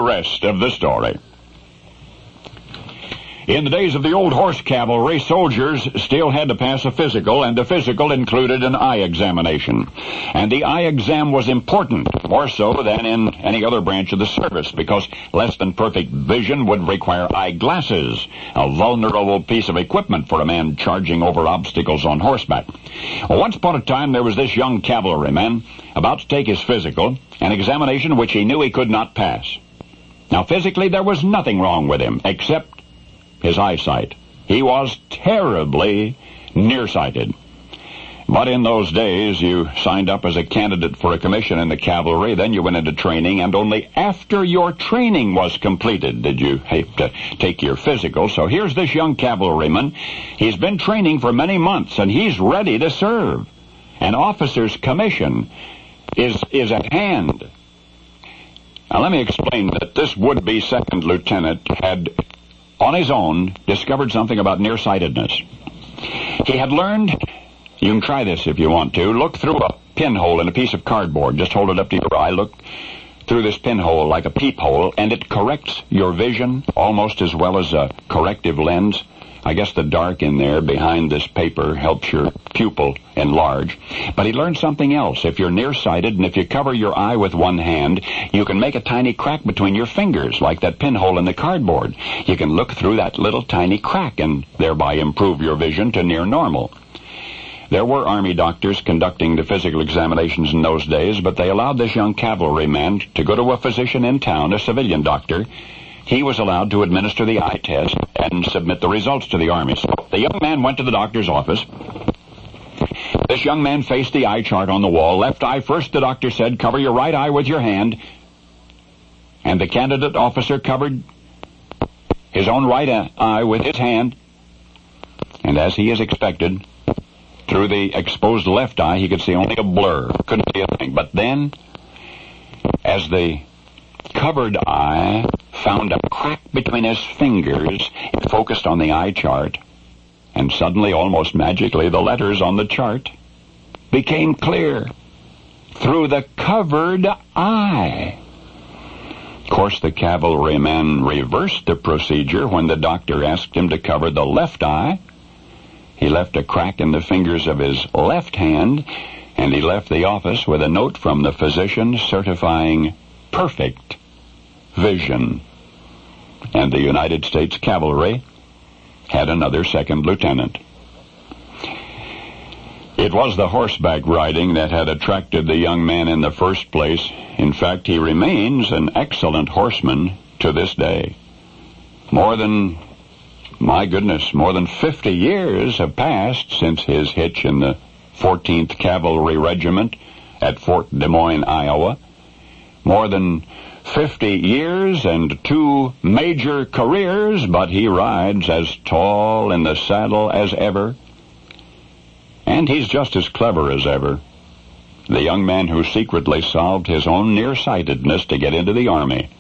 rest of the story. In the days of the old horse cavalry, soldiers still had to pass a physical, and the physical included an eye examination. And the eye exam was important, more so than in any other branch of the service, because less than perfect vision would require eyeglasses, a vulnerable piece of equipment for a man charging over obstacles on horseback. Well, once upon a time, there was this young cavalryman about to take his physical, an examination which he knew he could not pass. Now, physically, there was nothing wrong with him, except his eyesight. He was terribly nearsighted. But in those days, you signed up as a candidate for a commission in the cavalry, then you went into training, and only after your training was completed did you have to take your physical. So here's this young cavalryman. He's been training for many months, and he's ready to serve. An officer's commission is at hand. Now let me explain that this would-be second lieutenant had on his own, discovered something about nearsightedness. He had learned, you can try this if you want to, look through a pinhole in a piece of cardboard. Just hold it up to your eye, look through this pinhole like a peephole, and it corrects your vision almost as well as a corrective lens. I guess the dark in there behind this paper helps your pupil enlarge. But he learned something else. If you're nearsighted and if you cover your eye with one hand, you can make a tiny crack between your fingers, like that pinhole in the cardboard. You can look through that little tiny crack and thereby improve your vision to near normal. There were Army doctors conducting the physical examinations in those days, but they allowed this young cavalryman to go to a physician in town, a civilian doctor. He was allowed to administer the eye test and submit the results to the Army. So the young man went to the doctor's office. This young man faced the eye chart on the wall. Left eye first, the doctor said, cover your right eye with your hand. And the candidate officer covered his own right eye with his hand. And as he is expected, through the exposed left eye, he could see only a blur. Couldn't see a thing. But then, as the covered eye found a crack between his fingers, it focused on the eye chart, and suddenly, almost magically, the letters on the chart became clear through the covered eye. Of course, the cavalryman reversed the procedure when the doctor asked him to cover the left eye. He left a crack in the fingers of his left hand, and he left the office with a note from the physician certifying perfect vision. And the United States Cavalry had another second lieutenant. It was the horseback riding that had attracted the young man in the first place. In fact, he remains an excellent horseman to this day. More than 50 years have passed since his hitch in the 14th Cavalry Regiment at Fort Des Moines, Iowa. More than 50 years and 2 major careers, but he rides as tall in the saddle as ever. And he's just as clever as ever. The young man who secretly solved his own nearsightedness to get into the Army.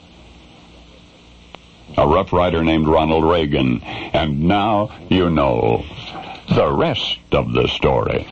A Rough Rider named Ronald Reagan. And now you know the rest of the story.